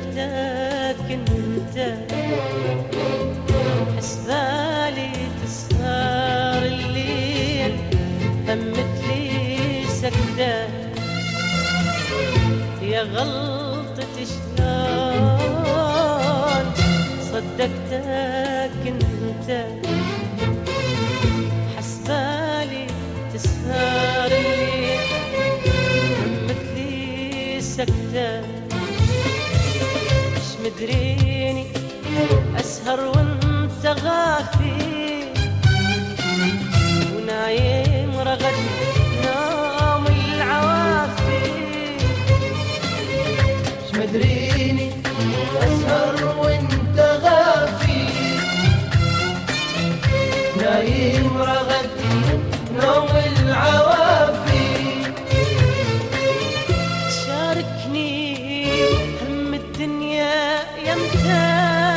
صدقتك انت حسبالي تسهر الليل همت لي سكتة يا غلطتي شلون صدقتك انت حسبالي تسهر الليل همت لي سكتة مش مدريني أسهر وانت غافي ونايم رغد نوم العوافي مش مدريني أسهر وانت غافي نايم رغد نوم العوافي شاركني هم الدنيا يمتى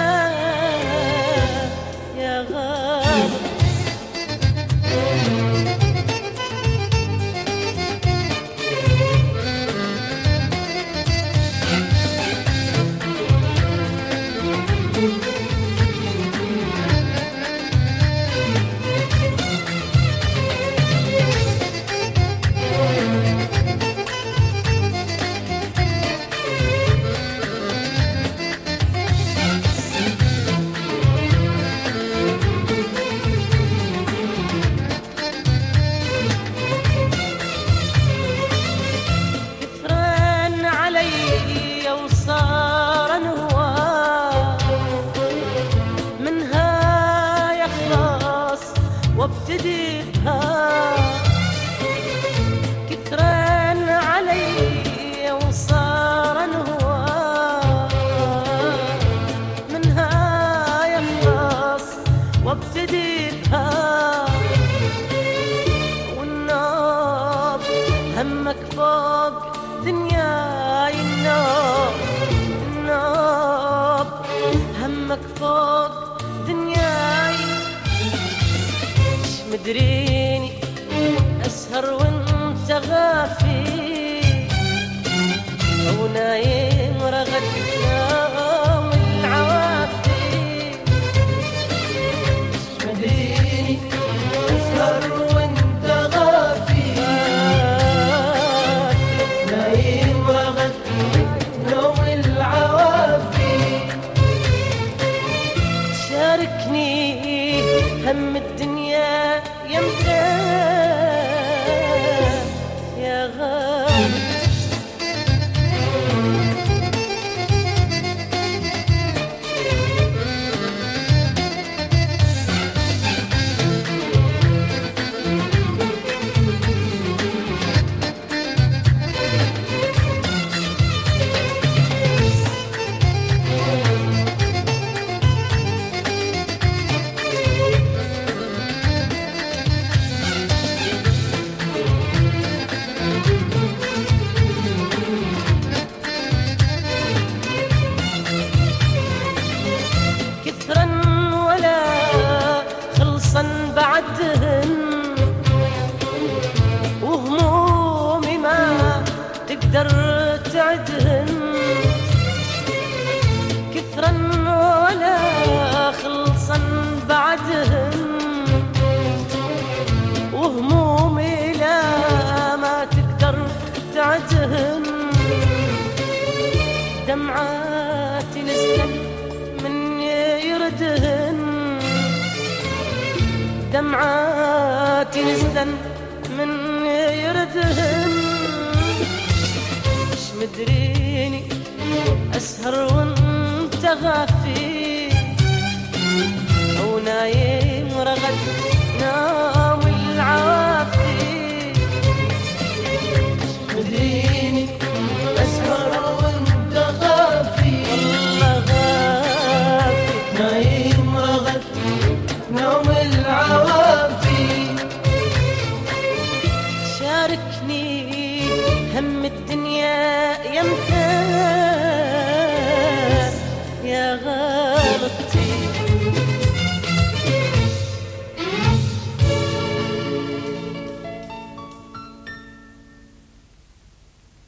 يا غالي صار انهوى منها يخلص وابتدي بها كثران علي وصار انهوى منها يخلص وابتدي بها والنوب همك فوق دنياي النوب همك فوق دنياي مش مدريني أسهر وانت غافي أو نايم رغد نوم العوافي مش مدريني أسهر وانت غافي نايم رغد نوم العوافي شاركني هم الدنيا يمتى يا غالي كثرا ولا خلصا بعدهن وهمومي ما تقدر تعدهن كثرا ولا خلصا بعدهن وهمومي لا ما تقدر تعدهن دمعاتي نزلت من يردهن دمعاتي نزلت من يردهن مش مدريني أسهر وانت غافي أو نايم رغد